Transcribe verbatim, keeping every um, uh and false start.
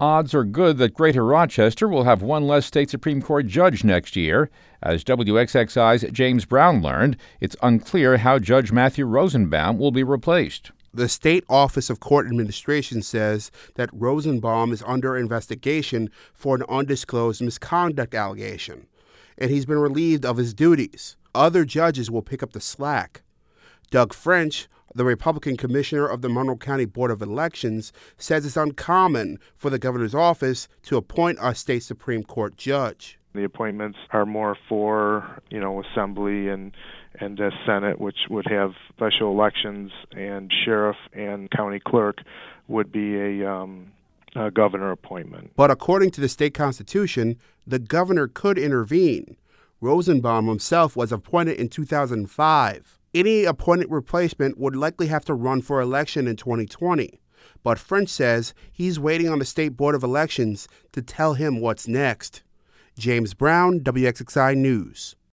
Odds are good that Greater Rochester will have one less state Supreme Court judge next year. As W X X I's James Brown learned, it's unclear how Judge Matthew Rosenbaum will be replaced. The State Office of Court Administration says that Rosenbaum is under investigation for an undisclosed misconduct allegation, and he's been relieved of his duties. Other judges will pick up the slack. Doug French, the Republican commissioner of the Monroe County Board of Elections, says it's uncommon for the governor's office to appoint a state Supreme Court judge. The appointments are more for, you know, Assembly and and uh, Senate, which would have special elections, and sheriff and county clerk would be a, um, a governor appointment. But according to the state constitution, the governor could intervene. Rosenbaum himself was appointed in two thousand five. Any appointed replacement would likely have to run for election in twenty twenty. But French says he's waiting on the State Board of Elections to tell him what's next. James Brown, W X X I News.